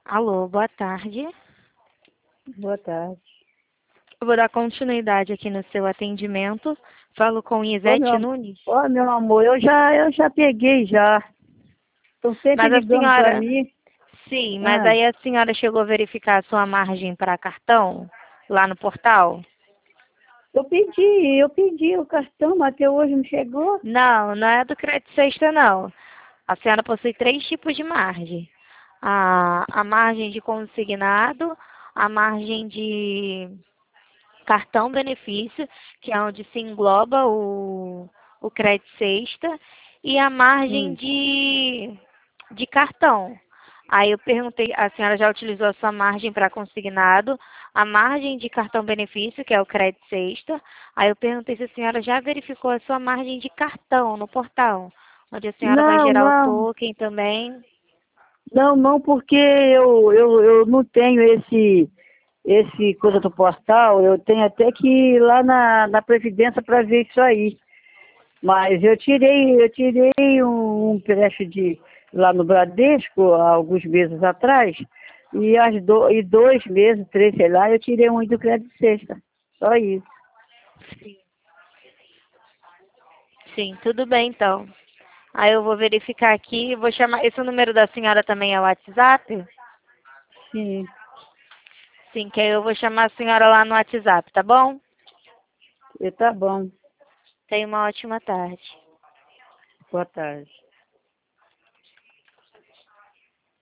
Alô, boa tarde. Boa tarde. Eu vou dar continuidade aqui no seu atendimento. Falo com Ô, Isete meu, Nunes. meu amor, eu já peguei já. Estão sempre Mas a ligando para senhora, mim. sim, mas Ah, aí a senhora chegou a verificar a sua margem para cartão lá no portal? eu pedi o cartão, mas até hoje não chegou. Não, não é do crédito sexta, não. A senhora possui três tipos de margem. A margem de consignado, a margem de cartão benefício, que é onde se engloba o crédito sexta, e a margem Hum. de cartão. Aí eu perguntei, a senhora já utilizou a sua margem para consignado, a margem de cartão benefício, que é o crédito sexta. Aí eu perguntei se a senhora já verificou a sua margem de cartão no portal, onde a senhora vai Não, gerar o não, token também. não, porque eu não tenho esse coisa do portal. Eu tenho até que ir lá na Previdência para ver isso aí. Mas eu tirei um empréstimo lá no Bradesco, há alguns meses atrás, e 2 meses, 3, sei lá, eu tirei um do crédito sexta. Só isso. Sim, tudo bem então. Aí eu vou verificar aqui, vou chamar. Esse número da senhora também é o WhatsApp? Sim, Sim, que aí eu vou chamar a senhora lá no WhatsApp, tá bom? tá bom. Tenha uma ótima tarde. Boa tarde.